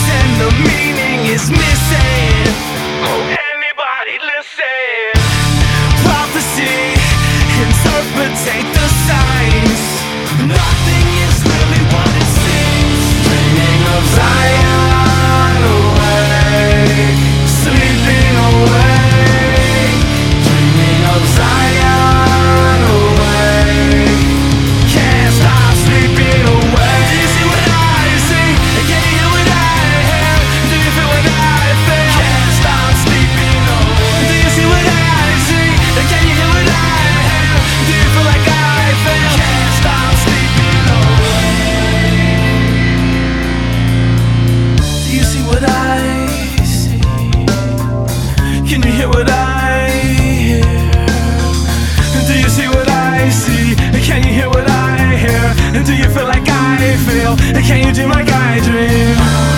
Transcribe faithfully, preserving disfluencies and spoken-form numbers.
and the meaning is missing. Oh, anybody listen? Prophecy, interpretate the signs. Nothing is really what it seems. Dreaming of Zion awake, sleeping awake. Dreaming of Zion awake, can't stop sleeping away. Do you see what I see? Can you hear what I hear? Do you feel what I feel? Can't stop sleeping away. Do you see what I see? Can you hear what I hear? Do you feel like I feel? Can't stop sleeping away. Do you see what I see? Can you hear what I hear? Do you see what I see? Can you hear what I hear? Do you feel like I feel? Can you dream like I dream?